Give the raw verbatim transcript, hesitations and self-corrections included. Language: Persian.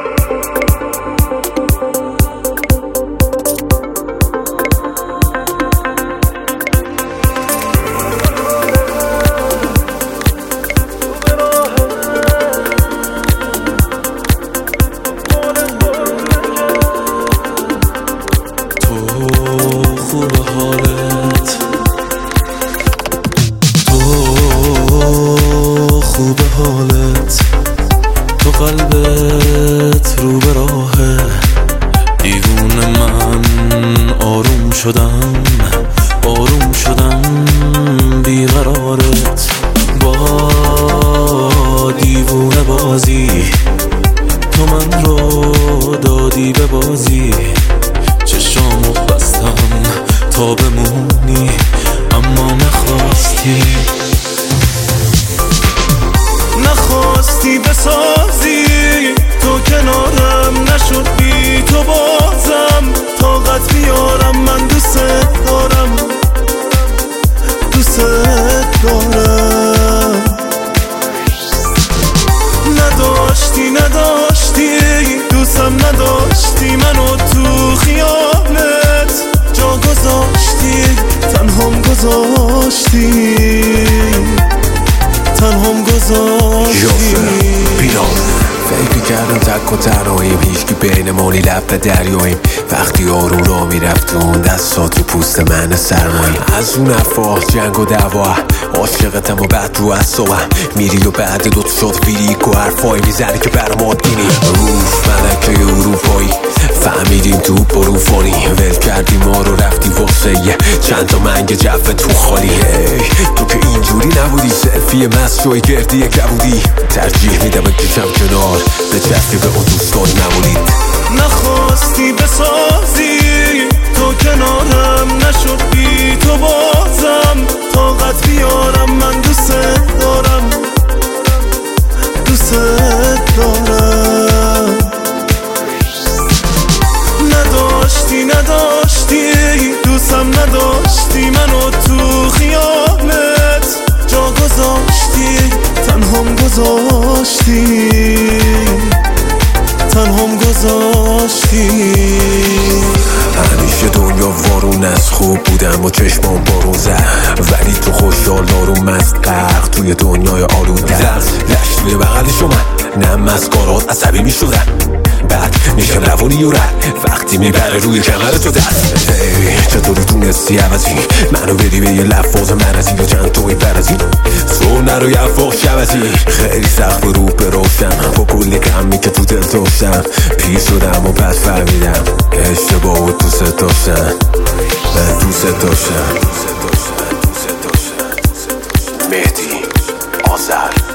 خوبه حالت، تو قلبت رو به راهه. دیوونه من آروم شدم، آروم شدم بیقرارت. با دیوونه بازی تو من رو دادی به بازی. چشامو بستم تا بمونی اما نخواستی، نخواستی بسازی. تو کنارم نشد بی تو بازم، طاقت بیارم من دوست دارم، دوست دارم. نداشتی نداشتی دوستم نداشتی، منو تو خیالت جا گذاشتی، تنهام گذاشتی، تنهام گذاشتی. فکر کردم تک و تنهاییم، هیچکی بین مانی لب به دریاییم. وقتی آروم را میرفت اون دستات تو پوست من سرماییم. از اون حرفا جنگ و دعوا، عاشقتم و بعد رو اعصابم میری و بعد دوت شد فیریک و حرفایی میزنی که برام عادینی. روف ملکه اروپایی فهمیدیم تو بروفانی، ول کردی ما رو رفتی واسه چند تا منگ جو تو خالی. تو که اینجوری نبودی، سلفی مست شوی گردی کبودی. ترجیح میدم بکشم کنار به چفتی به اون دوستانی نمونید. نخواستی بسازی تو کنارم نشد بی تو بازم، طاقت بیارم من دوست دارم، دوست دارم. نداشتی نداشتی دوستم نداشتی، منو تو خیالت جا گذاشتی، تنهام گذاشتی، تنهام گذاشتی. همیشه دنیا وارون از خوب بودم و چشمام بارون زد، ولی تو خوشحال دارم از غرق توی دنیای آلوده. لشت توی بغل شما نه مسکارات عصبی می شدن، بعد میشم روانی و رد وقتی میبره روی کمر تو دست. ای چطوری تونستی عوضی منو بدی به یه لفاظ مرزی یا چند توی برزی تو نرو یه فاق شبزی. خیلی سخت رو به روشم با کلی کمی که تو دل داشتم، پیر شدم و بعد فهمیدم اشتباه و دوست داشتم، من دوست داشتم. مهدی آذر.